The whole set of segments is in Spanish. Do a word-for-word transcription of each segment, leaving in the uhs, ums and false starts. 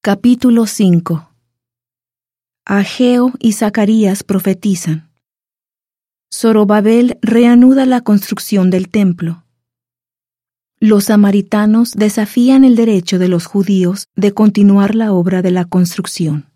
Capítulo cinco. Ageo y Zacarías profetizan. Zorobabel reanuda la construcción del templo. Los samaritanos desafían el derecho de los judíos de continuar la obra de la construcción.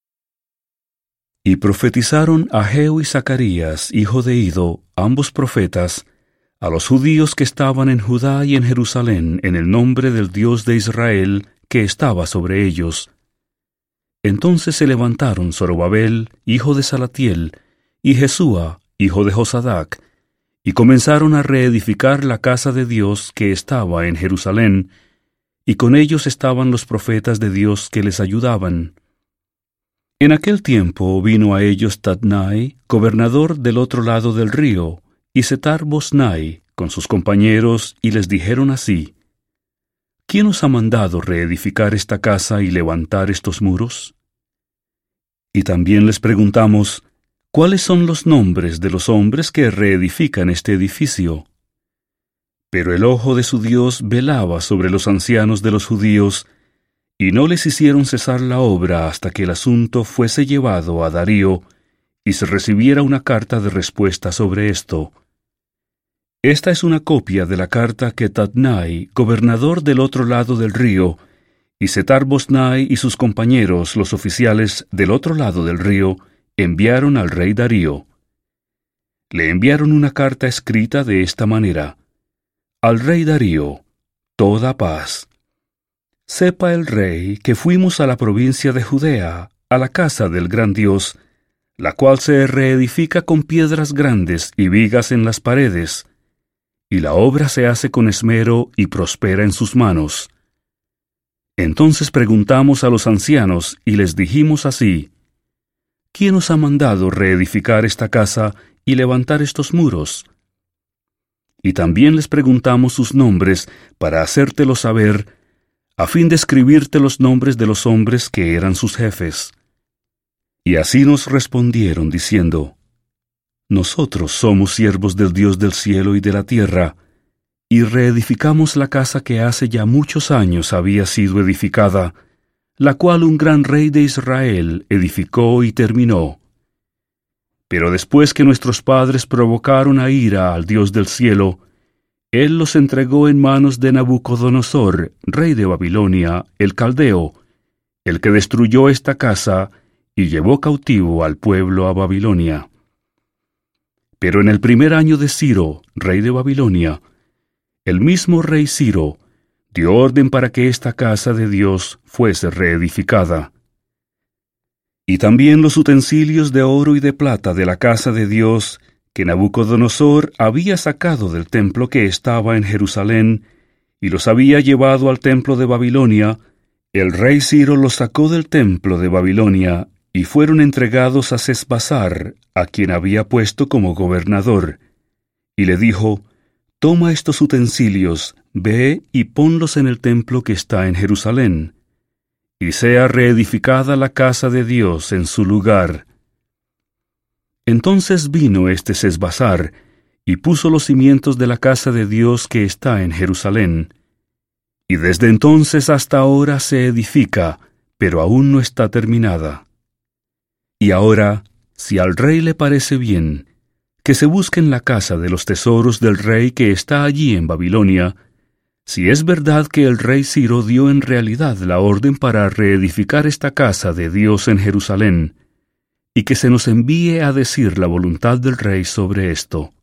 Y profetizaron Ageo y Zacarías, hijo de Ido, ambos profetas, a los judíos que estaban en Judá y en Jerusalén, en el nombre del Dios de Israel, que estaba sobre ellos. Entonces se levantaron Zorobabel, hijo de Salatiel, y Jesúa, hijo de Josadac, y comenzaron a reedificar la casa de Dios que estaba en Jerusalén, y con ellos estaban los profetas de Dios que les ayudaban. En aquel tiempo vino a ellos Tatnai, gobernador del otro lado del río, y Setar-Bosnai, con sus compañeros, y les dijeron así: ¿Quién os ha mandado reedificar esta casa y levantar estos muros? Y también les preguntamos: ¿cuáles son los nombres de los hombres que reedifican este edificio? Pero el ojo de su Dios velaba sobre los ancianos de los judíos, y no les hicieron cesar la obra hasta que el asunto fuese llevado a Darío, y se recibiera una carta de respuesta sobre esto. Esta es una copia de la carta que Tatnai, gobernador del otro lado del río, y Setar-Bosnai y sus compañeros, los oficiales del otro lado del río, enviaron al rey Darío. Le enviaron una carta escrita de esta manera: Al rey Darío, toda paz. Sepa el rey que fuimos a la provincia de Judea, a la casa del gran Dios, la cual se reedifica con piedras grandes y vigas en las paredes, y la obra se hace con esmero y prospera en sus manos. Entonces preguntamos a los ancianos y les dijimos así: ¿Quién os ha mandado reedificar esta casa y levantar estos muros? Y también les preguntamos sus nombres para hacértelo saber, a fin de escribirte los nombres de los hombres que eran sus jefes. Y así nos respondieron diciendo: Nosotros somos siervos del Dios del cielo y de la tierra, y reedificamos la casa que hace ya muchos años había sido edificada, la cual un gran rey de Israel edificó y terminó. Pero después que nuestros padres provocaron a ira al Dios del cielo, Él los entregó en manos de Nabucodonosor, rey de Babilonia, el caldeo, el que destruyó esta casa y llevó cautivo al pueblo a Babilonia. Pero en el primer año de Ciro, rey de Babilonia, el mismo rey Ciro dio orden para que esta casa de Dios fuese reedificada. Y también los utensilios de oro y de plata de la casa de Dios que Nabucodonosor había sacado del templo que estaba en Jerusalén y los había llevado al templo de Babilonia, el rey Ciro los sacó del templo de Babilonia y fueron entregados a Sesbassar, a quien había puesto como gobernador, y le dijo: Toma estos utensilios, ve y ponlos en el templo que está en Jerusalén, y sea reedificada la casa de Dios en su lugar. Entonces vino este Sesbassar, y puso los cimientos de la casa de Dios que está en Jerusalén, y desde entonces hasta ahora se edifica, pero aún no está terminada. Y ahora, si al rey le parece bien, que se busque en la casa de los tesoros del rey que está allí en Babilonia, si es verdad que el rey Ciro dio en realidad la orden para reedificar esta casa de Dios en Jerusalén, y que se nos envíe a decir la voluntad del rey sobre esto.